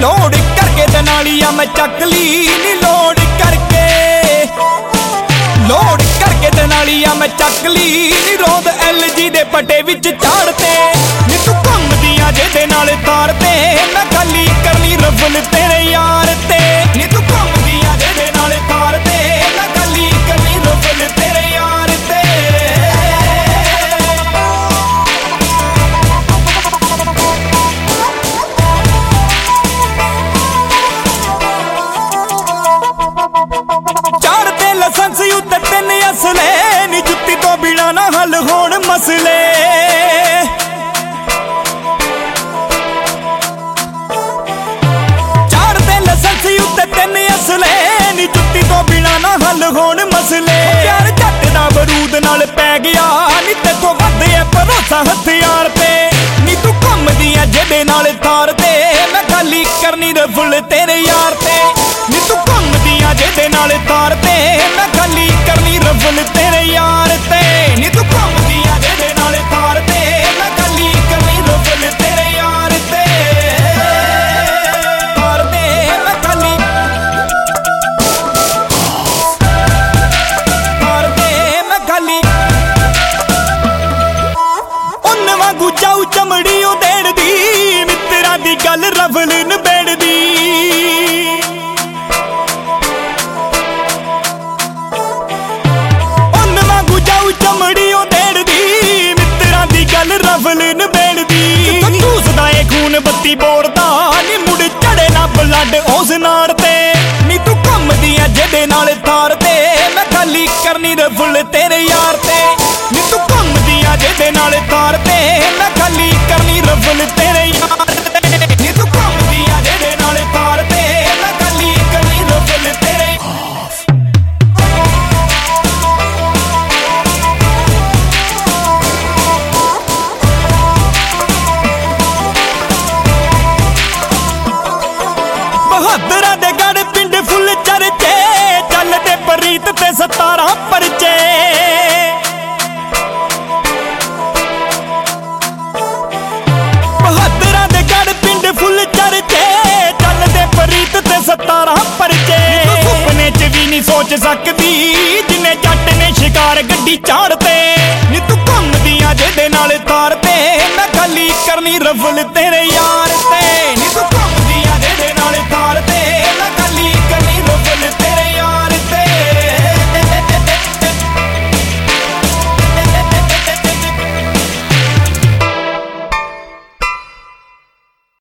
ਲੋੜ करके दनालिया मैं चक ली नी लोड करके दनालिया मैं चक ली नी रोद LG दे पटे विच झाड़ते नी तू घुमदियां जेदे नाल तार ते मैं खाली करनी रफल तेरे यार ते नी तू घुमदियां जेदे नाल तार ते मैं खाली करनी रफल तेरे यार ते लाइसेंस उत्ते 3 असले नी जुत्ती तो बिना ना हल होण मसले चार दे लाइसेंस उत्ते 3 असले नी जुत्ती तो बिना ना हल होण मसले प्यार जट दा बरूद नाल पै गया नी तेथों वध ऐ भरोसा हथियार ते नी तू घुमदियां जेदे नाल तार ते मैं खाली करनी रफुल तेरे यार ते नी तू घुमदियां जेदे नाल तार ते मैं खाली करनी रफल तेरे यार ते नी तू घुमदियां जेदे नाल तार ते मैं खाली करनी रफल तेरे यार ते तार ते मैं खाली तार ते मैं खाली उन वांगू जाऊ चमड़ी ओ देण दी मित्तरां दी गल रफल नबेड़ दी चमड़ी ओ देड़ दी मित्तरां दी गल रफल नबेड़ दी चूसदा ए खून बत्ती बोरदा नी मुड़ चढ़े ना ब्लड उस नार ते नी तू घुमदियां जेदे नाल तार ते मैं खाली करनी रफल तेरे यार ते नी तू घुमदियां जेदे नाल तार ते मैं खाली करनी रफल तेरे यार ते नी तू घुमदियां जेदे नाल तार ते मैं खाली करनी रफल तेरे बहादुरां दे गढ़ पिंड फुल चरचे चलदे प्रीत ते 17 परचे बहादुरां दे गढ़ पिंड फुल चरचे चलदे प्रीत ते 17 परचे सुपने च भी नहीं सोच सकदी जिन्ने जट ने शिकार गड्डी चाड़ते नी तू घुमदियां जेदे नाल तार ते मैं खाली करनी रफल तेरे यार ते नी तू